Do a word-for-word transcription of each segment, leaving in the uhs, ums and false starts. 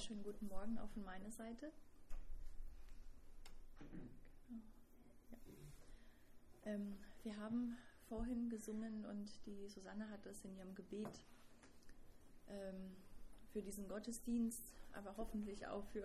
Schönen guten Morgen auch von meiner Seite. Ja. Ähm, wir haben vorhin gesungen und die Susanne hat das in ihrem Gebet ähm, für diesen Gottesdienst, aber hoffentlich auch für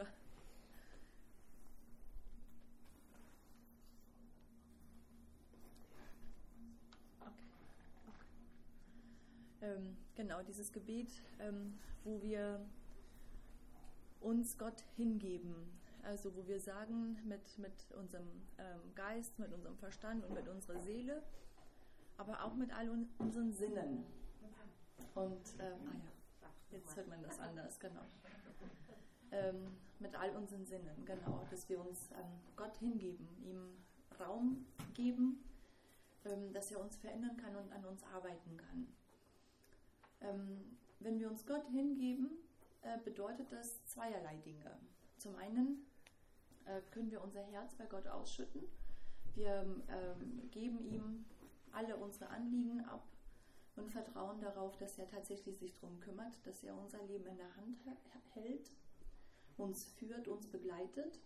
okay. Okay. Ähm, genau, dieses Gebet, ähm, wo wir uns Gott hingeben, also wo wir sagen mit, mit unserem ähm, Geist, mit unserem Verstand und mit unserer Seele, aber auch mit all un- unseren Sinnen. Und, ähm, ah ja, jetzt hört man das anders, genau. Ähm, mit all unseren Sinnen, genau, dass wir uns ähm, Gott hingeben, ihm Raum geben, ähm, dass er uns verändern kann und an uns arbeiten kann. Ähm, wenn wir uns Gott hingeben, bedeutet das zweierlei Dinge. Zum einen äh, können wir unser Herz bei Gott ausschütten. Wir ähm, geben ihm alle unsere Anliegen ab und vertrauen darauf, dass er tatsächlich sich darum kümmert, dass er unser Leben in der Hand hält, uns führt, uns begleitet.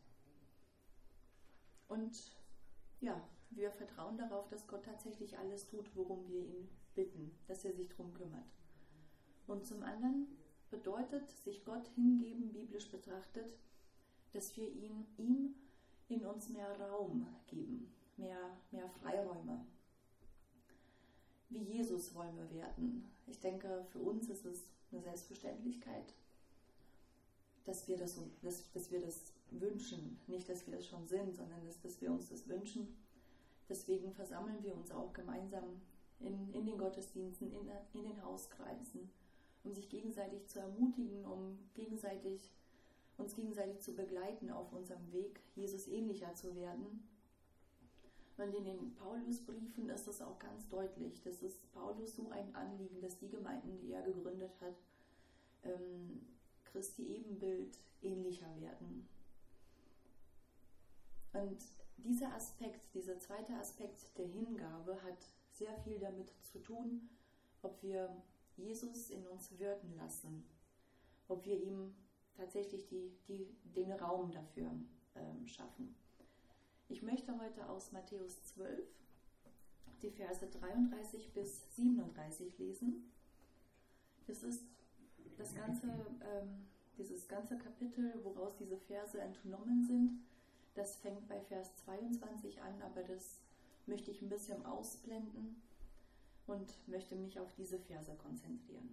Und ja, wir vertrauen darauf, dass Gott tatsächlich alles tut, worum wir ihn bitten, dass er sich darum kümmert. Und zum anderen bedeutet sich Gott hingeben, biblisch betrachtet, dass wir ihn, ihm in uns mehr Raum geben, mehr, mehr Freiräume. Wie Jesus wollen wir werden. Ich denke, für uns ist es eine Selbstverständlichkeit, dass wir das, dass, dass wir das wünschen. Nicht, dass wir es schon sind, sondern dass, dass wir uns das wünschen. Deswegen versammeln wir uns auch gemeinsam in, in den Gottesdiensten, in, in den Hauskreisen, um sich gegenseitig zu ermutigen, um gegenseitig, uns gegenseitig zu begleiten auf unserem Weg, Jesus ähnlicher zu werden. Und in den Paulusbriefen ist es auch ganz deutlich, dass es Paulus so ein Anliegen, dass die Gemeinden, die er gegründet hat, ähm, Christi Ebenbild ähnlicher werden. Und dieser Aspekt, dieser zweite Aspekt der Hingabe hat sehr viel damit zu tun, ob wir Jesus in uns wirken lassen, ob wir ihm tatsächlich die, die, den Raum dafür ähm, schaffen. Ich möchte heute aus Matthäus zwölf die Verse dreiunddreißig bis siebenunddreißig lesen. Das ist das ganze, ähm, dieses ganze Kapitel, woraus diese Verse entnommen sind. Das fängt bei Vers zweiundzwanzig an, aber das möchte ich ein bisschen ausblenden und möchte mich auf diese Verse konzentrieren.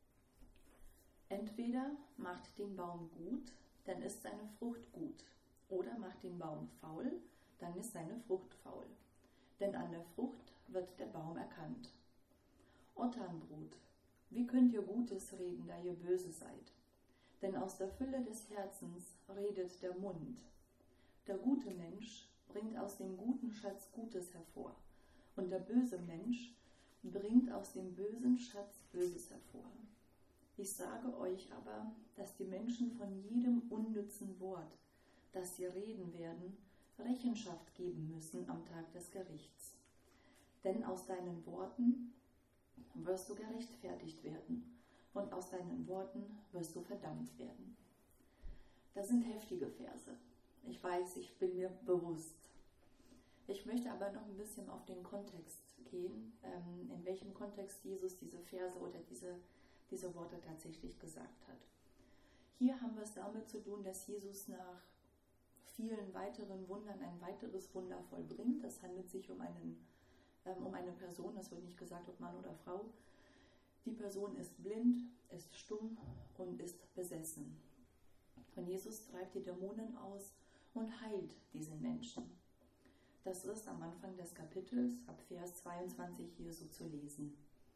Entweder macht den Baum gut, dann ist seine Frucht gut, oder macht den Baum faul, dann ist seine Frucht faul. Denn an der Frucht wird der Baum erkannt. Otternbrut, wie könnt ihr Gutes reden, da ihr böse seid? Denn aus der Fülle des Herzens redet der Mund. Der gute Mensch bringt aus dem guten Schatz Gutes hervor, und der böse Mensch bringt aus dem bösen Schatz Böses hervor. Ich sage euch aber, dass die Menschen von jedem unnützen Wort, das sie reden werden, Rechenschaft geben müssen am Tag des Gerichts. Denn aus deinen Worten wirst du gerechtfertigt werden und aus deinen Worten wirst du verdammt werden. Das sind heftige Verse. Ich weiß, ich bin mir bewusst. Ich möchte aber noch ein bisschen auf den Kontext gehen, in welchem Kontext Jesus diese Verse oder diese, diese Worte tatsächlich gesagt hat. Hier haben wir es damit zu tun, dass Jesus nach vielen weiteren Wundern ein weiteres Wunder vollbringt. Das handelt sich um, einen, um eine Person, das wird nicht gesagt, ob Mann oder Frau. Die Person ist blind, ist stumm und ist besessen. Und Jesus treibt die Dämonen aus und heilt diesen Menschen. Das ist am Anfang des Kapitels, ab Vers zweiundzwanzig hier so zu lesen.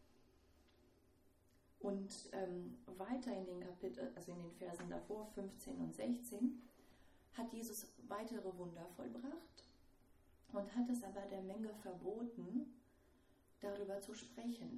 Und ähm, weiter in den Kapitel, also in den Versen davor, fünfzehn und sechzehn, hat Jesus weitere Wunder vollbracht und hat es aber der Menge verboten, darüber zu sprechen.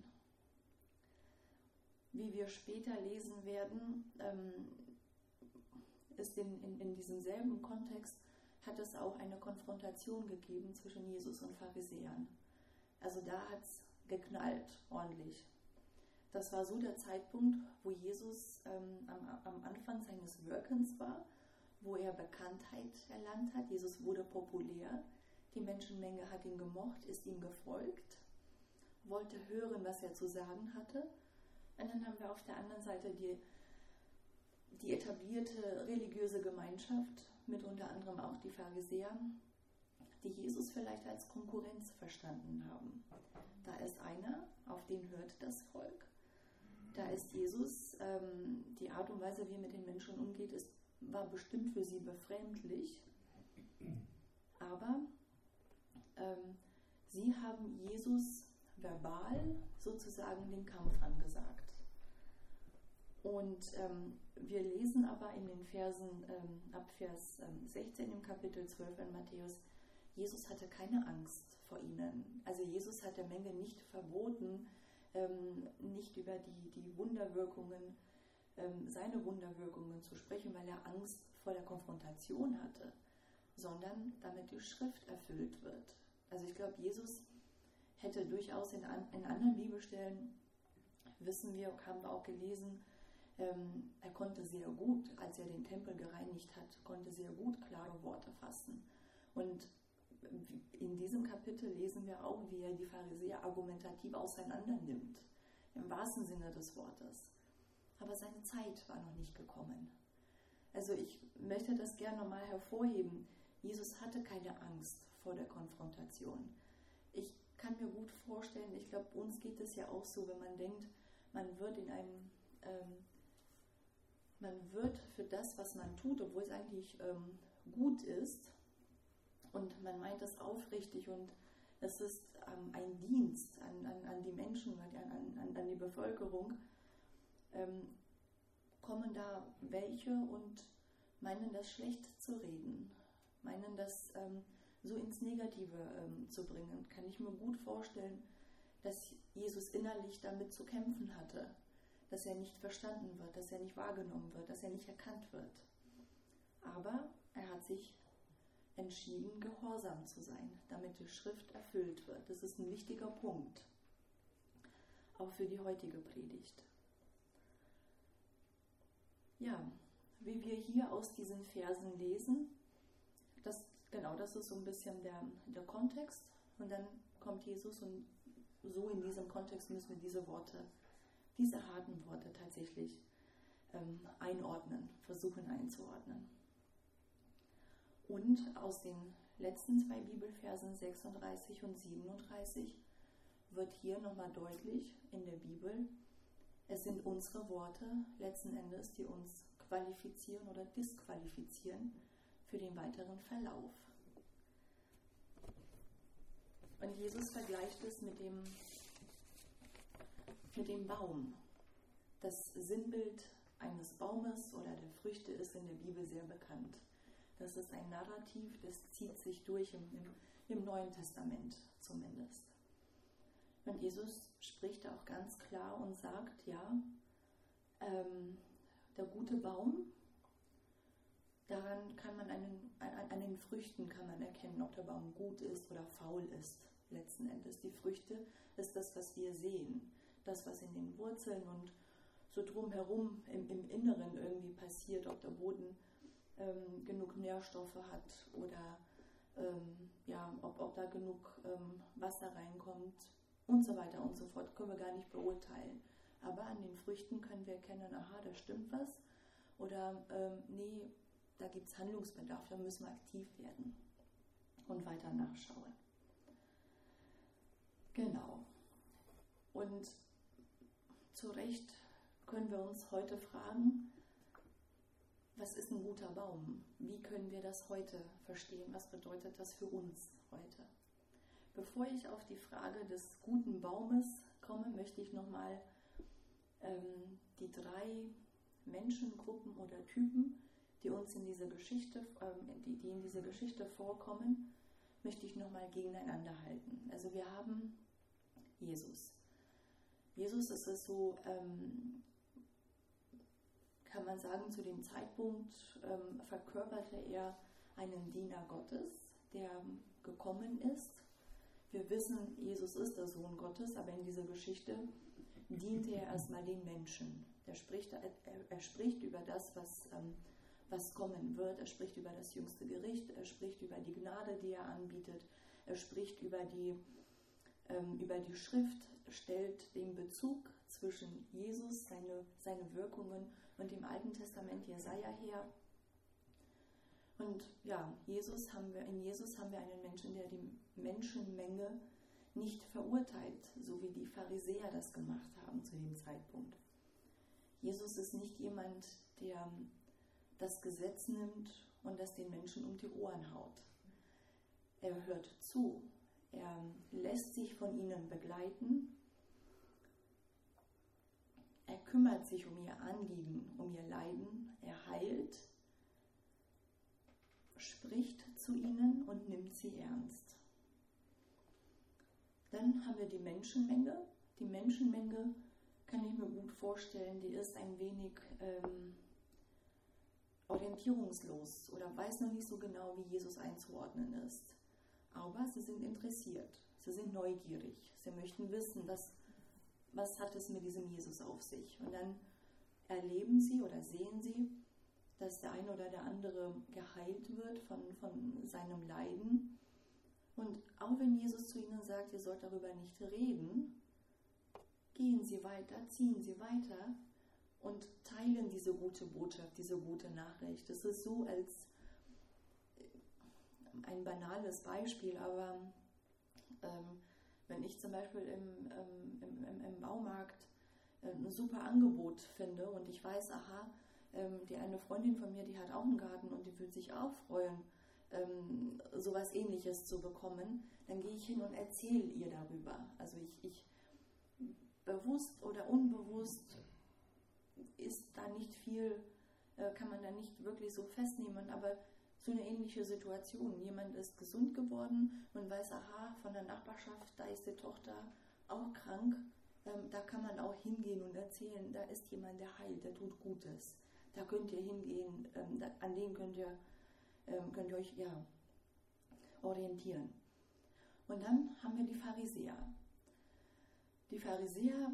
Wie wir später lesen werden, ähm, ist in, in, in diesem selben Kontext hat es auch eine Konfrontation gegeben zwischen Jesus und Pharisäern. Also da hat es geknallt, ordentlich. das war so der Zeitpunkt, wo Jesus ähm, am, am Anfang seines Wirkens war, wo er Bekanntheit erlangt hat. Jesus wurde populär, die Menschenmenge hat ihn gemocht, ist ihm gefolgt, wollte hören, was er zu sagen hatte. Und dann haben wir auf der anderen Seite die, die etablierte religiöse Gemeinschaft, mit unter anderem auch die Pharisäer, die Jesus vielleicht als Konkurrenz verstanden haben. Da ist einer, auf den hört das Volk. Da ist Jesus, ähm, die Art und Weise, wie er mit den Menschen umgeht, ist, war bestimmt für sie befremdlich. Aber ähm, sie haben Jesus verbal sozusagen den Kampf angesagt. Und ähm, wir lesen aber in den Versen ähm, ab Vers ähm, sechzehn im Kapitel zwölf in Matthäus, Jesus hatte keine Angst vor ihnen. Also Jesus hat der Menge nicht verboten, ähm, nicht über die, die Wunderwirkungen, ähm, seine Wunderwirkungen zu sprechen, weil er Angst vor der Konfrontation hatte, sondern damit die Schrift erfüllt wird. Also ich glaube, Jesus hätte durchaus in, an, in anderen Bibelstellen, wissen wir, haben wir auch gelesen, ähm, er konnte sehr gut, als er den Tempel gereinigt hat, konnte sehr gut klare Worte fassen. Und in diesem Kapitel lesen wir auch, wie er die Pharisäer argumentativ auseinander nimmt, im wahrsten Sinne des Wortes. Aber seine Zeit war noch nicht gekommen. Also ich möchte das gerne nochmal hervorheben. Jesus hatte keine Angst vor der Konfrontation. Ich kann mir gut vorstellen, ich glaube, uns geht es ja auch so, wenn man denkt, man wird in einem, ähm, man wird für das, was man tut, obwohl es eigentlich ähm, gut ist, und man meint das aufrichtig und es ist ähm, ein Dienst an, an, an die Menschen, an, an, an die Bevölkerung, ähm, kommen da welche und meinen das schlecht zu reden, meinen das ähm, so ins Negative ähm, zu bringen. Kann ich mir gut vorstellen, dass Jesus innerlich damit zu kämpfen hatte, dass er nicht verstanden wird, dass er nicht wahrgenommen wird, dass er nicht erkannt wird. Aber er hat sich entschieden, gehorsam zu sein, damit die Schrift erfüllt wird. Das ist ein wichtiger Punkt, auch für die heutige Predigt. Ja, wie wir hier aus diesen Versen lesen, das, genau, das ist so ein bisschen der, der Kontext, und dann kommt Jesus, und so in diesem Kontext müssen wir diese Worte, diese harten Worte tatsächlich ähm, einordnen, versuchen einzuordnen. Und aus den letzten zwei Bibelversen sechsunddreißig und siebenunddreißig wird hier nochmal deutlich in der Bibel, es sind unsere Worte letzten Endes, die uns qualifizieren oder disqualifizieren für den weiteren Verlauf. Und Jesus vergleicht es mit dem, mit dem Baum. Das Sinnbild eines Baumes oder der Früchte ist in der Bibel sehr bekannt. Das ist ein Narrativ, das zieht sich durch im, im, im Neuen Testament zumindest. Und Jesus spricht auch ganz klar und sagt, ja, ähm, der gute Baum, daran kann man einen, an, an den Früchten kann man erkennen, ob der Baum gut ist oder faul ist, letzten Endes. Die Früchte ist das, was wir sehen, das, was in den Wurzeln und so drumherum im, im Inneren irgendwie passiert, ob der Boden Ähm, genug Nährstoffe hat oder ähm, ja, ob, ob da genug ähm, Wasser reinkommt und so weiter und so fort, können wir gar nicht beurteilen. Aber an den Früchten können wir erkennen, aha, da stimmt was, oder ähm, nee, da gibt es Handlungsbedarf, da müssen wir aktiv werden und weiter nachschauen. Genau. Und zu Recht können wir uns heute fragen, was ist ein guter Baum? Wie können wir das heute verstehen? Was bedeutet das für uns heute? Bevor ich auf die Frage des guten Baumes komme, möchte ich nochmal ähm, die drei Menschengruppen oder Typen, die uns in dieser Geschichte, ähm, die, die in dieser Geschichte vorkommen, möchte ich nochmal gegeneinander halten. Also wir haben Jesus. Jesus ist es so, ähm, kann man sagen, zu dem Zeitpunkt ähm, verkörperte er einen Diener Gottes, der gekommen ist. Wir wissen, Jesus ist der Sohn Gottes, aber in dieser Geschichte diente er erstmal den Menschen. Er spricht, er, er spricht über das, was, ähm, was kommen wird. Er spricht über das jüngste Gericht. Er spricht über die Gnade, die er anbietet. Er spricht über die, ähm, über die Schrift, stellt den Bezug zwischen Jesus, seine, seine Wirkungen und dem Alten Testament Jesaja her. Und ja, Jesus haben wir, in Jesus haben wir einen Menschen, der die Menschenmenge nicht verurteilt, so wie die Pharisäer das gemacht haben zu dem Zeitpunkt. Jesus ist nicht jemand, der das Gesetz nimmt und das den Menschen um die Ohren haut. Er hört zu, er lässt sich von ihnen begleiten, er kümmert sich um ihr Anliegen, um ihr Leiden, er heilt, spricht zu ihnen und nimmt sie ernst. Dann haben wir die Menschenmenge. Die Menschenmenge kann ich mir gut vorstellen, die ist ein wenig ähm, orientierungslos oder weiß noch nicht so genau, wie Jesus einzuordnen ist. Aber sie sind interessiert, sie sind neugierig, sie möchten wissen, was, was hat es mit diesem Jesus auf sich. Und dann erleben sie oder sehen sie, dass der eine oder der andere geheilt wird von, von seinem Leiden. Und auch wenn Jesus zu ihnen sagt, ihr sollt darüber nicht reden, gehen sie weiter, ziehen sie weiter und teilen diese gute Botschaft, diese gute Nachricht. Das ist so als ein banales Beispiel, aber ähm, wenn ich zum Beispiel im, ähm, im, im, im Baumarkt äh, ein super Angebot finde und ich weiß, aha, ähm, die eine Freundin von mir, die hat auch einen Garten und die würde sich auch freuen, ähm, sowas Ähnliches zu bekommen, dann gehe ich hin und erzähle ihr darüber. Also ich, ich bewusst oder unbewusst ist da nicht viel, äh, kann man da nicht wirklich so festnehmen, aber so eine ähnliche Situation. Jemand ist gesund geworden und weiß, aha, von der Nachbarschaft, da ist die Tochter auch krank. Ähm, da kann man auch hingehen und erzählen, da ist jemand, der heilt, der tut Gutes. Da könnt ihr hingehen, ähm, da, an den könnt ihr, ähm, könnt ihr euch ja, orientieren. Und dann haben wir die Pharisäer. Die Pharisäer,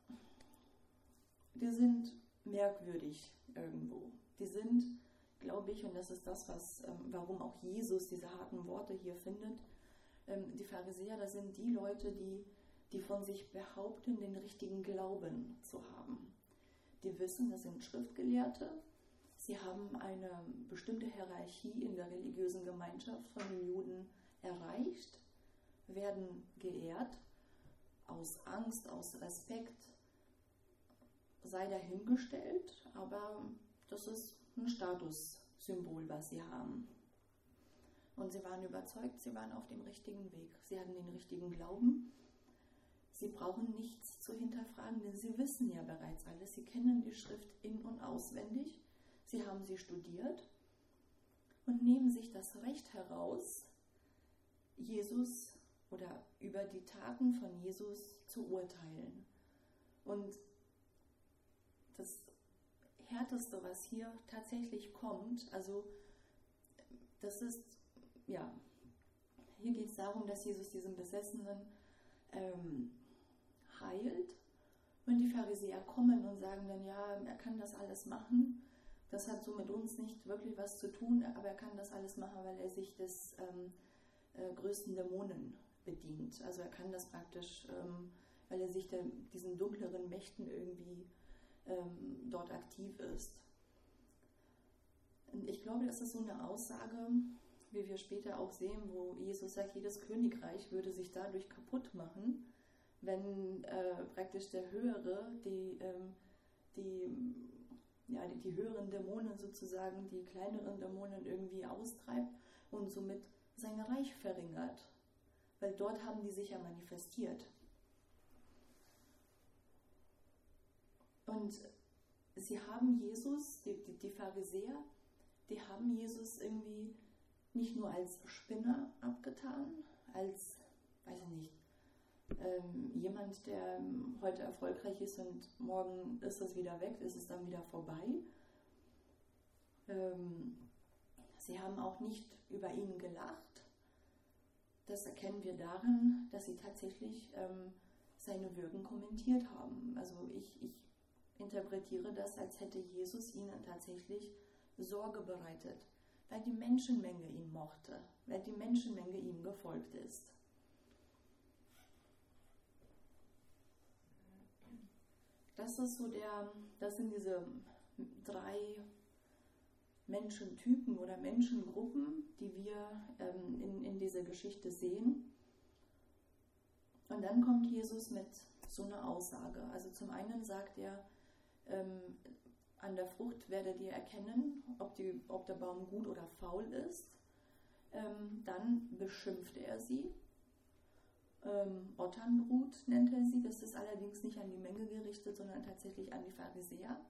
die sind merkwürdig irgendwo. Die sind, glaube ich, und das ist das, was, ähm, warum auch Jesus diese harten Worte hier findet, ähm, die Pharisäer, das sind die Leute, die, die von sich behaupten, den richtigen Glauben zu haben. Die wissen, das sind Schriftgelehrte, sie haben eine bestimmte Hierarchie in der religiösen Gemeinschaft von den Juden erreicht, werden geehrt, aus Angst, aus Respekt, sei dahingestellt, aber das ist ein Statussymbol, was sie haben. Und sie waren überzeugt, sie waren auf dem richtigen Weg. Sie hatten den richtigen Glauben. Sie brauchen nichts zu hinterfragen, denn sie wissen ja bereits alles. Sie kennen die Schrift in- und auswendig. Sie haben sie studiert und nehmen sich das Recht heraus, Jesus oder über die Taten von Jesus zu urteilen. Und das Härteste, was hier tatsächlich kommt, also das ist, ja, hier geht es darum, dass Jesus diesen Besessenen ähm, heilt und die Pharisäer kommen und sagen dann, ja, er kann das alles machen, das hat so mit uns nicht wirklich was zu tun, aber er kann das alles machen, weil er sich des ähm, äh, größten Dämonen bedient. Also er kann das praktisch, ähm, weil er sich der, diesen dunkleren Mächten irgendwie ähm, dort aktiv ist. Und ich glaube, das ist so eine Aussage, wie wir später auch sehen, wo Jesus sagt, jedes Königreich würde sich dadurch kaputt machen, wenn äh, praktisch der Höhere, die, ähm, die, ja, die, die höheren Dämonen sozusagen, die kleineren Dämonen irgendwie austreibt und somit sein Reich verringert. Weil dort haben die sich ja manifestiert. Und sie haben Jesus, die, die, die Pharisäer, die haben Jesus irgendwie nicht nur als Spinner abgetan, als, weiß ich nicht, ähm, jemand, der heute erfolgreich ist und morgen ist es wieder weg, ist es dann wieder vorbei. Ähm, sie haben auch nicht über ihn gelacht. Das erkennen wir darin, dass sie tatsächlich ähm, seine Wirken kommentiert haben. Also ich, ich interpretiere das, als hätte Jesus ihnen tatsächlich Sorge bereitet, weil die Menschenmenge ihn mochte, weil die Menschenmenge ihm gefolgt ist. Das ist so der, das sind diese drei Menschentypen oder Menschengruppen, die wir ähm, in, in dieser Geschichte sehen. Und dann kommt Jesus mit so einer Aussage. Also zum einen sagt er, ähm, an der Frucht werdet ihr erkennen, ob, die, ob der Baum gut oder faul ist. Ähm, dann beschimpft er sie. Ähm, Otternbrut nennt er sie. Das ist allerdings nicht an die Menge gerichtet, sondern tatsächlich an die Pharisäer.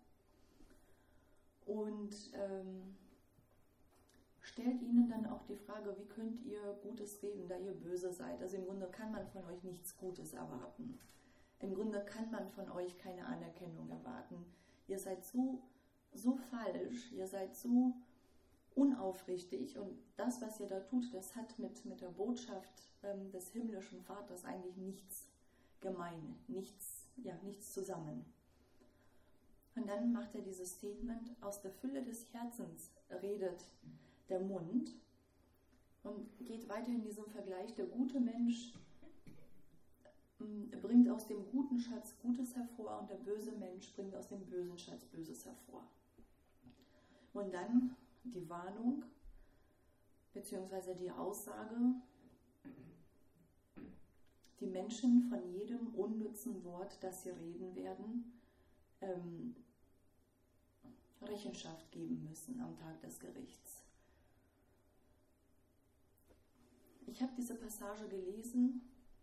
Und ähm, stellt ihnen dann auch die Frage, wie könnt ihr Gutes reden, da ihr böse seid? Also im Grunde kann man von euch nichts Gutes erwarten. Im Grunde kann man von euch keine Anerkennung erwarten. Ihr seid so, so falsch, ihr seid so unaufrichtig und das, was ihr da tut, das hat mit, mit der Botschaft ähm, des himmlischen Vaters eigentlich nichts gemein, nichts, ja, nichts zusammen. Und dann macht er dieses Statement, aus der Fülle des Herzens redet der Mund und geht weiter in diesem Vergleich, der gute Mensch bringt aus dem guten Schatz Gutes hervor und der böse Mensch bringt aus dem bösen Schatz Böses hervor. Und dann die Warnung beziehungsweise die Aussage, die Menschen von jedem unnützen Wort, das sie reden werden, ähm, Rechenschaft geben müssen am Tag des Gerichts. Ich habe diese Passage gelesen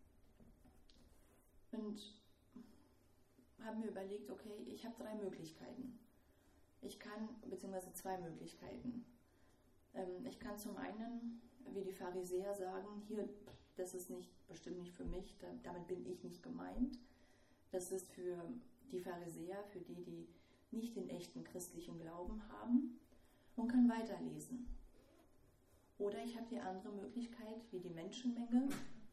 und habe mir überlegt, okay, ich habe drei Möglichkeiten. Ich kann, beziehungsweise zwei Möglichkeiten. Ähm, ich kann zum einen, wie die Pharisäer sagen, hier, das ist nicht, bestimmt nicht für mich, da, damit bin ich nicht gemeint. Das ist für die Pharisäer, für die, die nicht den echten christlichen Glauben haben, und kann weiterlesen. Oder ich habe die andere Möglichkeit, wie die Menschenmenge,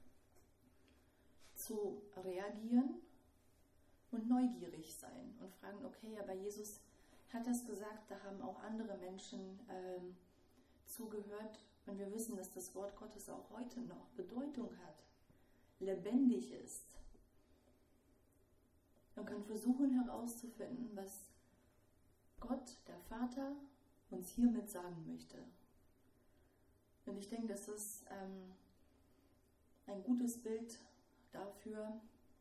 zu reagieren und neugierig sein und fragen, okay, aber Jesus hat das gesagt, da haben auch andere Menschen ähm, zugehört und wir wissen, dass das Wort Gottes auch heute noch Bedeutung hat, lebendig ist. Man kann versuchen herauszufinden, was Gott, der Vater, uns hiermit sagen möchte. Und ich denke, das ist ähm, ein gutes Bild dafür.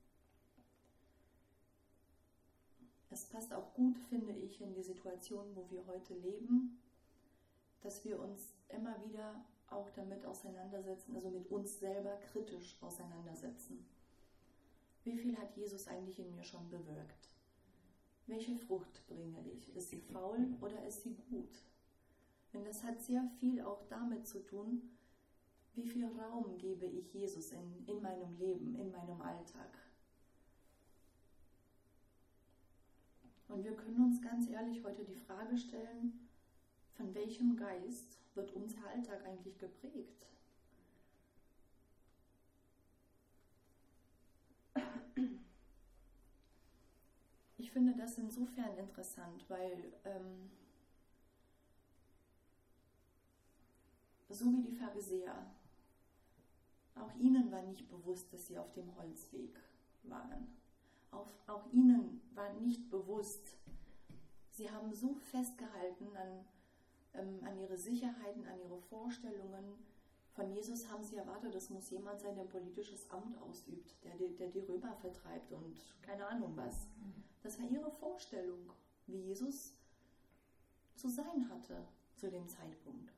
Es passt auch gut, finde ich, in die Situation, wo wir heute leben, dass wir uns immer wieder auch damit auseinandersetzen, also mit uns selber kritisch auseinandersetzen. Wie viel hat Jesus eigentlich in mir schon bewirkt? Welche Frucht bringe ich? Ist sie faul oder ist sie gut? Denn das hat sehr viel auch damit zu tun, wie viel Raum gebe ich Jesus in, in meinem Leben, in meinem Alltag. Und wir können uns ganz ehrlich heute die Frage stellen, von welchem Geist wird unser Alltag eigentlich geprägt? Ich finde das insofern interessant, weil ähm, so wie die Pharisäer, auch ihnen war nicht bewusst, dass sie auf dem Holzweg waren. Auch, auch ihnen war nicht bewusst, sie haben so festgehalten an, ähm, an ihre Sicherheiten, an ihre Vorstellungen. Von Jesus haben sie erwartet, es muss jemand sein, der ein politisches Amt ausübt, der, der die Römer vertreibt und keine Ahnung was. Das war ihre Vorstellung, wie Jesus zu sein hatte zu dem Zeitpunkt.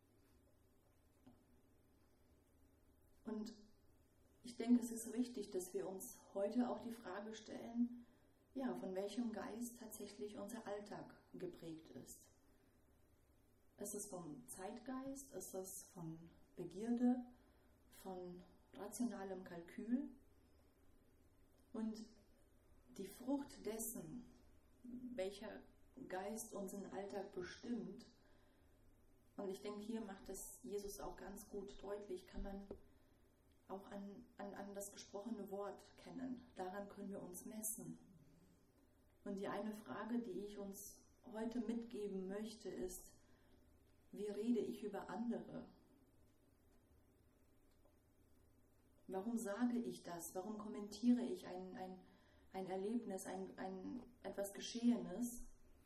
Und ich denke, es ist wichtig, dass wir uns heute auch die Frage stellen, ja, von welchem Geist tatsächlich unser Alltag geprägt ist. Ist es vom Zeitgeist? Ist es von Begierde? Von rationalem Kalkül? Und die Frucht dessen, welcher Geist unseren Alltag bestimmt, und ich denke, hier macht es Jesus auch ganz gut deutlich, kann man auch an, an, an das gesprochene Wort kennen. Daran können wir uns messen. Und die eine Frage, die ich uns heute mitgeben möchte, ist, wie rede ich über andere? Warum sage ich das? Warum kommentiere ich ein, ein, ein Erlebnis, ein, ein, etwas Geschehenes?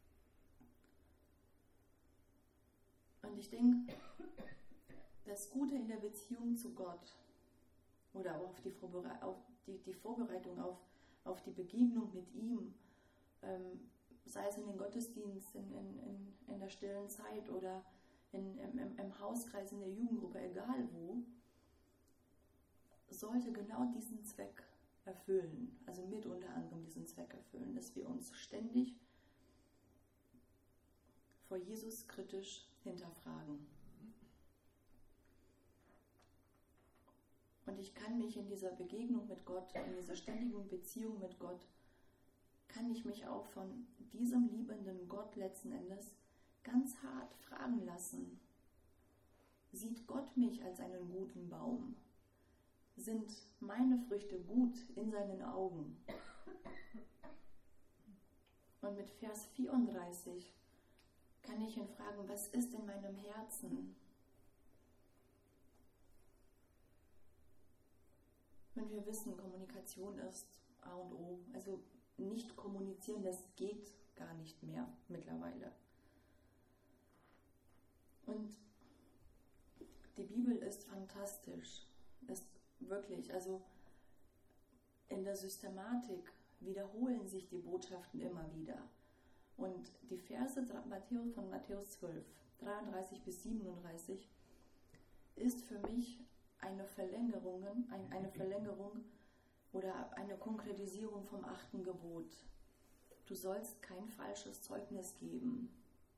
Und ich denke, das Gute in der Beziehung zu Gott oder auch auf die, Vorbere- auf die, die Vorbereitung auf, auf die Begegnung mit ihm, ähm, sei es in den Gottesdienst, in, in, in, in der stillen Zeit oder in, im, im, im Hauskreis, in der Jugendgruppe, egal wo, sollte genau diesen Zweck erfüllen, also mit unter anderem diesen Zweck erfüllen, dass wir uns ständig vor Jesus kritisch hinterfragen. Und ich kann mich in dieser Begegnung mit Gott, in dieser ständigen Beziehung mit Gott, kann ich mich auch von diesem liebenden Gott letzten Endes ganz hart fragen lassen. Sieht Gott mich als einen guten Baum? Sind meine Früchte gut in seinen Augen? Und mit Vers vierunddreißig kann ich ihn fragen, was ist in meinem Herzen? Und wir wissen, Kommunikation ist A und O. Also nicht kommunizieren, das geht gar nicht mehr mittlerweile. Und die Bibel ist fantastisch. Ist wirklich, also in der Systematik wiederholen sich die Botschaften immer wieder. Und die Verse von Matthäus zwölf, dreiunddreißig bis siebenunddreißig, ist für mich eine Verlängerung, eine Verlängerung oder eine Konkretisierung vom achten Gebot. Du sollst kein falsches Zeugnis geben.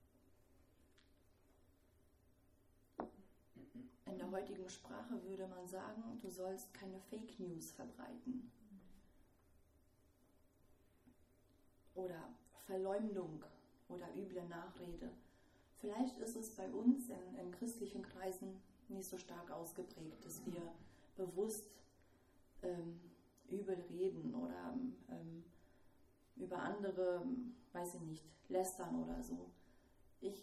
In der heutigen Sprache würde man sagen, du sollst keine Fake News verbreiten. Oder Verleumdung oder üble Nachrede. Vielleicht ist es bei uns in, in christlichen Kreisen nicht so stark ausgeprägt, dass wir bewusst ähm, übel reden oder ähm, über andere, weiß ich nicht, lästern oder so. Ich,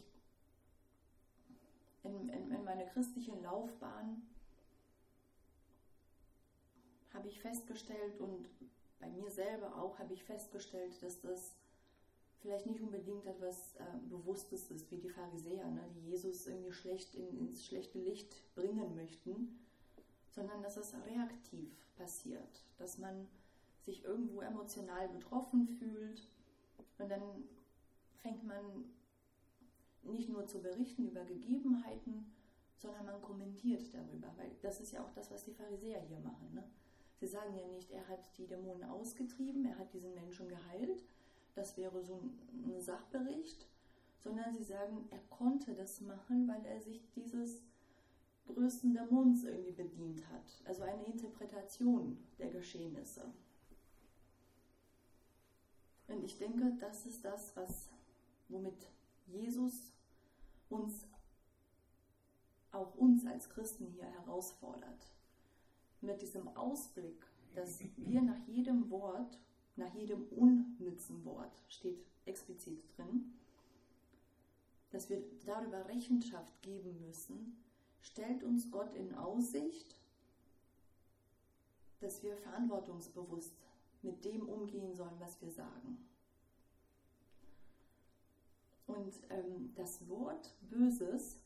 in, in, in meiner christlichen Laufbahn habe ich festgestellt und bei mir selber auch habe ich festgestellt, dass das vielleicht nicht unbedingt etwas äh, Bewusstes ist, wie die Pharisäer, ne, die Jesus irgendwie schlecht in, ins schlechte Licht bringen möchten, sondern dass es reaktiv passiert, dass man sich irgendwo emotional betroffen fühlt und dann fängt man nicht nur zu berichten über Gegebenheiten, sondern man kommentiert darüber, weil das ist ja auch das, was die Pharisäer hier machen. Ne? Sie sagen ja nicht, er hat die Dämonen ausgetrieben, er hat diesen Menschen geheilt, das wäre so ein Sachbericht, sondern sie sagen, er konnte das machen, weil er sich dieses größten Dämons irgendwie bedient hat. Also eine Interpretation der Geschehnisse. Und ich denke, das ist das, was, womit Jesus uns, auch uns als Christen hier herausfordert. Mit diesem Ausblick, dass wir nach jedem Wort, nach jedem unnützen Wort, steht explizit drin, dass wir darüber Rechenschaft geben müssen, stellt uns Gott in Aussicht, dass wir verantwortungsbewusst mit dem umgehen sollen, was wir sagen. Und ähm, das Wort Böses,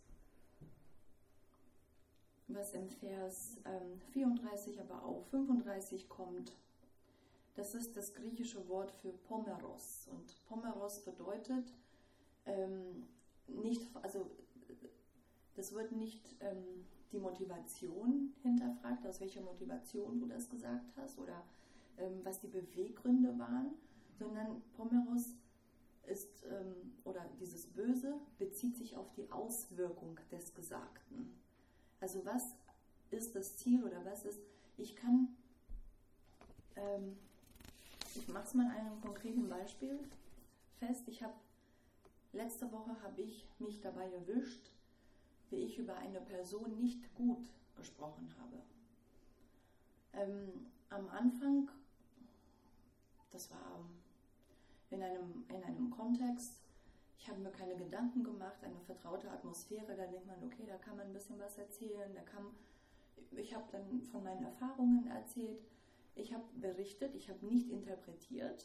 was im Vers ähm, vierunddreißig, aber auch fünfunddreißig kommt, das ist das griechische Wort für Pomeros. Und Pomeros bedeutet ähm, nicht, also das wird nicht ähm, die Motivation hinterfragt, aus welcher Motivation du das gesagt hast oder ähm, was die Beweggründe waren, sondern Pomeros ist, ähm, oder dieses Böse bezieht sich auf die Auswirkung des Gesagten. Also was ist das Ziel oder was ist, ich kann, ähm, ich mache es mal an einem konkreten Beispiel fest. Ich habe, letzte Woche habe ich mich dabei erwischt, wie ich über eine Person nicht gut gesprochen habe. Ähm, am Anfang, das war in einem, in einem Kontext, ich habe mir keine Gedanken gemacht, eine vertraute Atmosphäre, da denkt man, okay, da kann man ein bisschen was erzählen, da kann, ich habe dann von meinen Erfahrungen erzählt, ich habe berichtet, ich habe nicht interpretiert,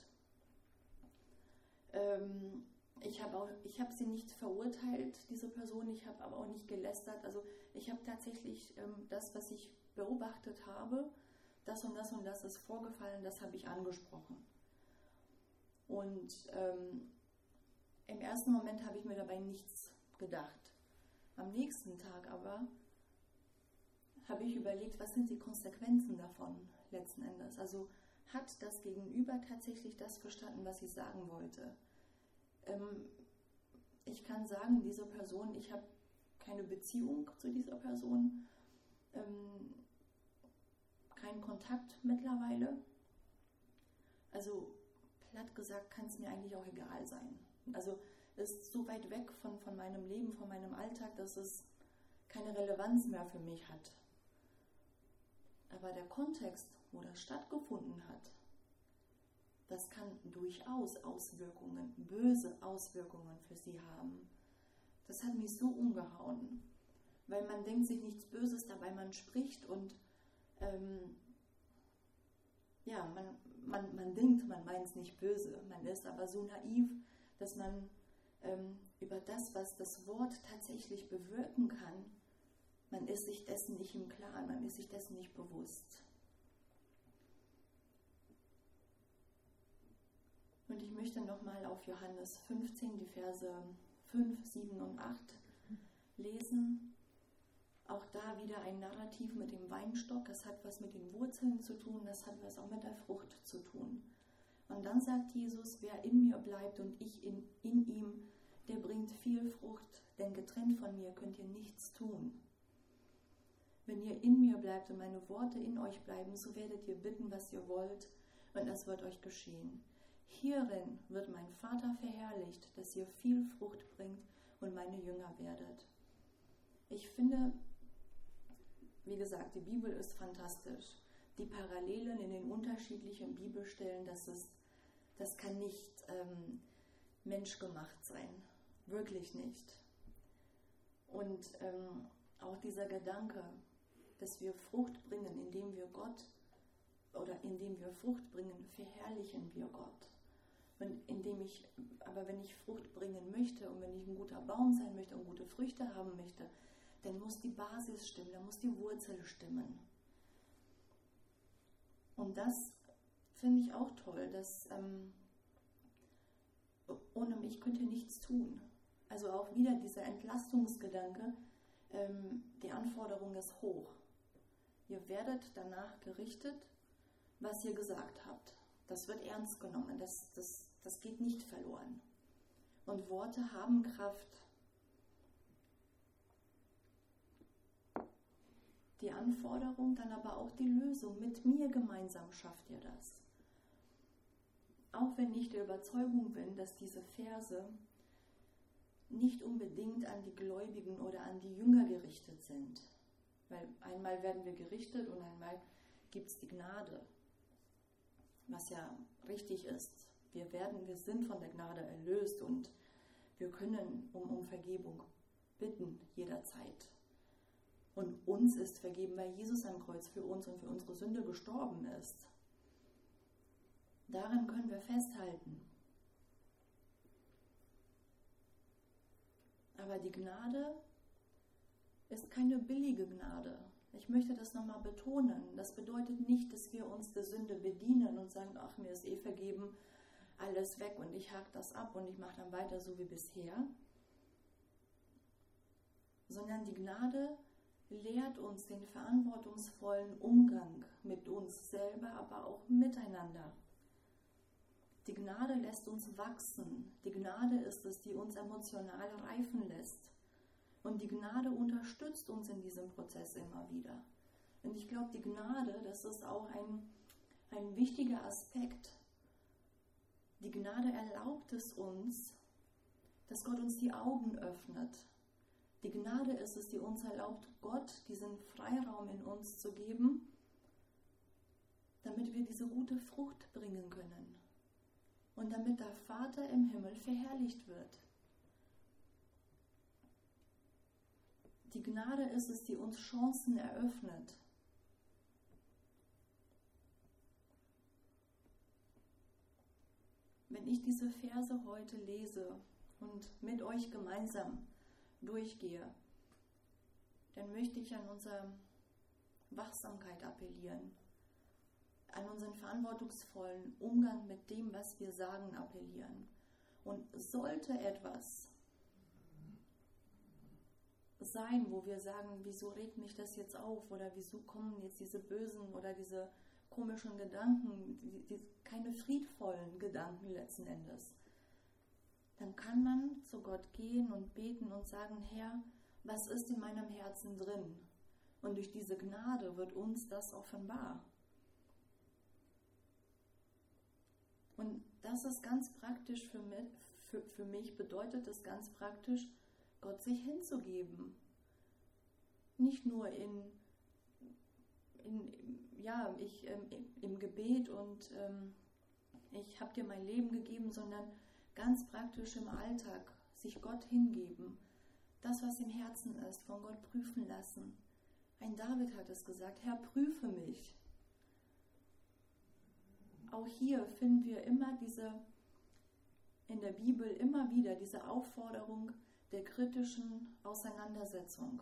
ähm, ich habe auch, ich habe sie nicht verurteilt, diese Person, ich habe aber auch nicht gelästert, also ich habe tatsächlich ähm, das, was ich beobachtet habe, das und das und das ist vorgefallen, das habe ich angesprochen. Und ähm, im ersten Moment habe ich mir dabei nichts gedacht. Am nächsten Tag aber habe ich überlegt, was sind die Konsequenzen davon letzten Endes? Also hat das Gegenüber tatsächlich das verstanden, was ich sagen wollte? Ähm, ich kann sagen, diese Person, ich habe keine Beziehung zu dieser Person, ähm, keinen Kontakt mittlerweile. Also platt gesagt kann es mir eigentlich auch egal sein. Also es ist so weit weg von, von meinem Leben, von meinem Alltag, dass es keine Relevanz mehr für mich hat. Aber der Kontext, wo das stattgefunden hat, das kann durchaus Auswirkungen, böse Auswirkungen für sie haben. Das hat mich so umgehauen, weil man denkt sich nichts Böses dabei, man spricht und ähm, ja, man, man, man denkt, man meint es nicht böse, man ist aber so naiv, dass man ähm, über das, was das Wort tatsächlich bewirken kann, man ist sich dessen nicht im Klaren, man ist sich dessen nicht bewusst. Und ich möchte nochmal auf Johannes fünfzehn, die Verse fünf, sieben und acht lesen. Auch da wieder ein Narrativ mit dem Weinstock. Es hat was mit den Wurzeln zu tun, das hat was auch mit der Frucht zu tun. Und dann sagt Jesus, wer in mir bleibt und ich in, in ihm, der bringt viel Frucht, denn getrennt von mir könnt ihr nichts tun. Wenn ihr in mir bleibt und meine Worte in euch bleiben, so werdet ihr bitten, was ihr wollt, und es wird euch geschehen. Hierin wird mein Vater verherrlicht, dass ihr viel Frucht bringt und meine Jünger werdet. Ich finde, wie gesagt, die Bibel ist fantastisch. Die Parallelen in den unterschiedlichen Bibelstellen, das ist, das kann nicht ähm, menschgemacht sein. Wirklich nicht. Und ähm, auch dieser Gedanke, dass wir Frucht bringen, indem wir Gott oder indem wir Frucht bringen, verherrlichen wir Gott. Und indem ich, aber wenn ich Frucht bringen möchte und wenn ich ein guter Baum sein möchte und gute Früchte haben möchte, dann muss die Basis stimmen, dann muss die Wurzel stimmen. Und das finde ich auch toll, dass ähm, ohne mich könnt ihr nichts tun. Also auch wieder dieser Entlastungsgedanke, ähm, die Anforderung ist hoch. Ihr werdet danach gerichtet, was ihr gesagt habt. Das wird ernst genommen, das, das, das geht nicht verloren. Und Worte haben Kraft. Die Anforderung, dann aber auch die Lösung. Mit mir gemeinsam schafft ihr das. Auch wenn ich der Überzeugung bin, dass diese Verse nicht unbedingt an die Gläubigen oder an die Jünger gerichtet sind. Weil einmal werden wir gerichtet und einmal gibt es die Gnade. Was ja richtig ist. Wir werden, wir sind von der Gnade erlöst und wir können um, um Vergebung bitten jederzeit. Und uns ist vergeben, weil Jesus am Kreuz für uns und für unsere Sünde gestorben ist. Daran können wir festhalten. Aber die Gnade ist keine billige Gnade. Ich möchte das nochmal betonen. Das bedeutet nicht, dass wir uns der Sünde bedienen und sagen, ach, mir ist eh vergeben, alles weg und ich hake das ab und ich mache dann weiter so wie bisher. Sondern die Gnade lehrt uns den verantwortungsvollen Umgang mit uns selber, aber auch miteinander. Die Gnade lässt uns wachsen. Die Gnade ist es, die uns emotional reifen lässt. Und die Gnade unterstützt uns in diesem Prozess immer wieder. Und ich glaube, die Gnade, das ist auch ein, ein wichtiger Aspekt. Die Gnade erlaubt es uns, dass Gott uns die Augen öffnet. Die Gnade ist es, die uns erlaubt, Gott diesen Freiraum in uns zu geben, damit wir diese gute Frucht bringen können und damit der Vater im Himmel verherrlicht wird. Die Gnade ist es, die uns Chancen eröffnet. Wenn ich diese Verse heute lese und mit euch gemeinsam durchgehe, dann möchte ich an unsere Wachsamkeit appellieren, an unseren verantwortungsvollen Umgang mit dem, was wir sagen, appellieren. Und sollte etwas sein, wo wir sagen, wieso regt mich das jetzt auf oder wieso kommen jetzt diese bösen oder diese komischen Gedanken, die, die, keine friedvollen Gedanken letzten Endes, dann kann man zu Gott gehen und beten und sagen, Herr, was ist in meinem Herzen drin? Und durch diese Gnade wird uns das offenbar. Und das ist ganz praktisch für mich, für, für mich bedeutet es ganz praktisch, Gott sich hinzugeben. Nicht nur in, in ja, ich ähm, im Gebet und ähm, ich habe dir mein Leben gegeben, sondern ganz praktisch im Alltag sich Gott hingeben. Das, was im Herzen ist, von Gott prüfen lassen. Ein David hat es gesagt, Herr, prüfe mich. Auch hier finden wir immer diese, in der Bibel immer wieder diese Aufforderung der kritischen Auseinandersetzung.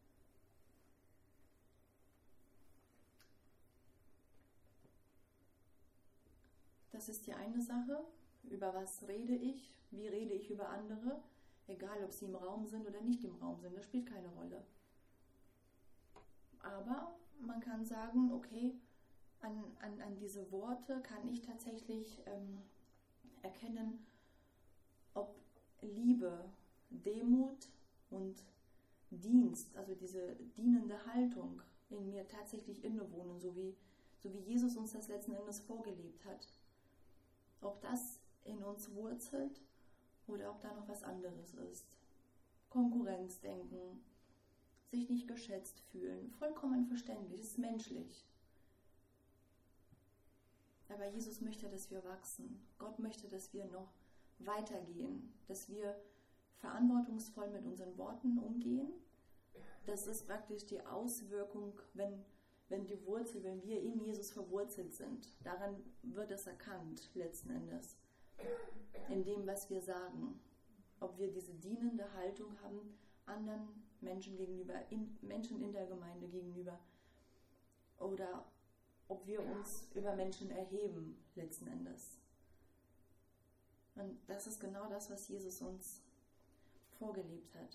Das ist die eine Sache, über was rede ich, wie rede ich über andere, egal ob sie im Raum sind oder nicht im Raum sind, das spielt keine Rolle. Aber man kann sagen, okay, an, an, an diese Worte kann ich tatsächlich ähm, erkennen, ob Liebe, Demut und Dienst, also diese dienende Haltung in mir tatsächlich innewohnen, so wie, so wie Jesus uns das letzten Endes vorgelebt hat. Ob das in uns wurzelt oder ob da noch was anderes ist. Konkurrenzdenken, sich nicht geschätzt fühlen, vollkommen verständlich, ist menschlich. Aber Jesus möchte, dass wir wachsen. Gott möchte, dass wir noch weitergehen, dass wir verantwortungsvoll mit unseren Worten umgehen. Das ist praktisch die Auswirkung, wenn, wenn die Wurzel, wenn wir in Jesus verwurzelt sind. Daran wird es erkannt, letzten Endes, in dem, was wir sagen. Ob wir diese dienende Haltung haben, anderen Menschen gegenüber, in, Menschen in der Gemeinde gegenüber, oder ob wir uns über Menschen erheben, letzten Endes. Und das ist genau das, was Jesus uns vorgelebt hat.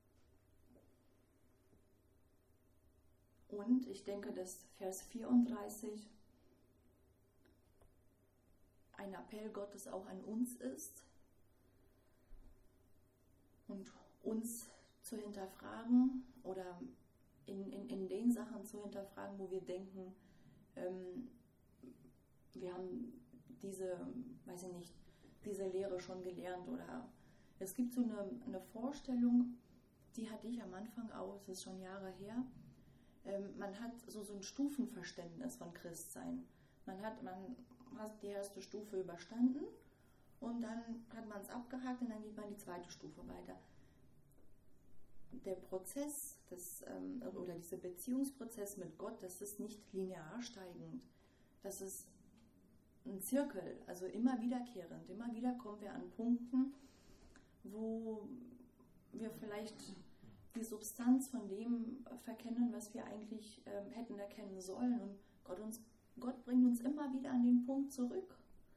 Und ich denke, dass Vers vierunddreißig ein Appell Gottes auch an uns ist und uns zu hinterfragen oder in, in, in den Sachen zu hinterfragen, wo wir denken, ähm, wir haben diese, weiß ich nicht, diese Lehre schon gelernt, oder es gibt so eine, eine Vorstellung, die hatte ich am Anfang auch, das ist schon Jahre her, ähm, man hat so, so ein Stufenverständnis von Christsein. Man hat, man hat die erste Stufe überstanden und dann hat man es abgehakt und dann geht man die zweite Stufe weiter. Der Prozess des, ähm, oder dieser Beziehungsprozess mit Gott, das ist nicht linear steigend. Das ist ein Zirkel, also immer wiederkehrend. Immer wieder kommen wir an Punkten, wo wir vielleicht die Substanz von dem verkennen, was wir eigentlich ähm, hätten erkennen sollen. Und Gott, uns, Gott bringt uns immer wieder an den Punkt zurück.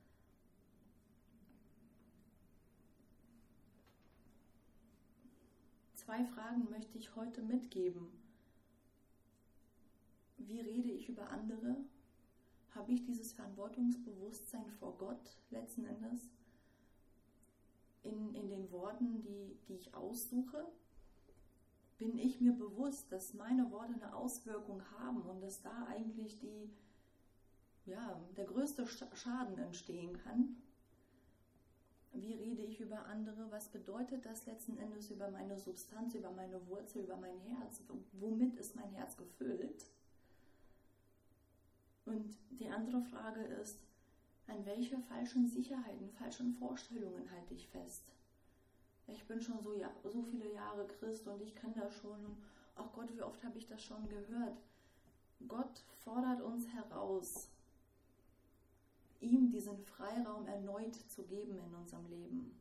Zwei Fragen möchte ich heute mitgeben. Wie rede ich über andere? Habe ich dieses Verantwortungsbewusstsein vor Gott letzten Endes in, in den Worten, die, die ich aussuche? Bin ich mir bewusst, dass meine Worte eine Auswirkung haben und dass da eigentlich die, ja, der größte Schaden entstehen kann? Wie rede ich über andere? Was bedeutet das letzten Endes über meine Substanz, über meine Wurzel, über mein Herz? Womit ist mein Herz gefüllt? Und die andere Frage ist, an welche falschen Sicherheiten, falschen Vorstellungen halte ich fest? Ich bin schon so, ja, so viele Jahre Christ und ich kann das schon. Und ach Gott, wie oft habe ich das schon gehört? Gott fordert uns heraus, ihm diesen Freiraum erneut zu geben in unserem Leben.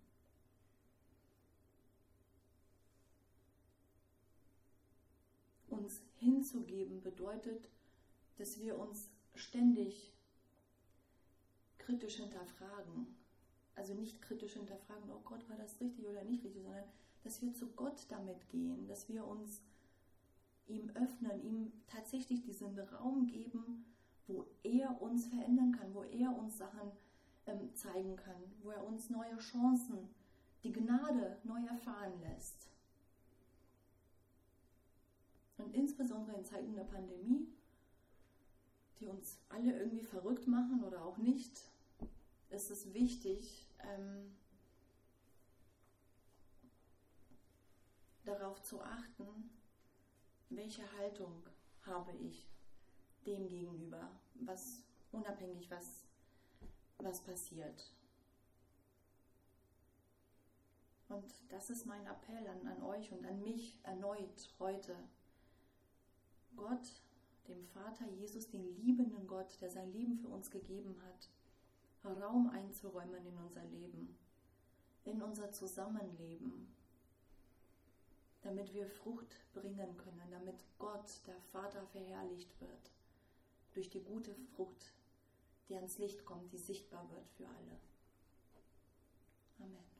Uns hinzugeben bedeutet, dass wir uns ständig kritisch hinterfragen. Also nicht kritisch hinterfragen, oh Gott, war das richtig oder nicht richtig, sondern dass wir zu Gott damit gehen, dass wir uns ihm öffnen, ihm tatsächlich diesen Raum geben, wo er uns verändern kann, wo er uns Sachen ähm, zeigen kann, wo er uns neue Chancen, die Gnade neu erfahren lässt. Und insbesondere in Zeiten der Pandemie, die uns alle irgendwie verrückt machen oder auch nicht, ist es wichtig, ähm, darauf zu achten, welche Haltung habe ich dem gegenüber, was unabhängig was, was passiert. Und das ist mein Appell an, an euch und an mich erneut heute. Gott, dem Vater Jesus, den liebenden Gott, der sein Leben für uns gegeben hat, Raum einzuräumen in unser Leben, in unser Zusammenleben, damit wir Frucht bringen können, damit Gott, der Vater, verherrlicht wird durch die gute Frucht, die ans Licht kommt, die sichtbar wird für alle. Amen.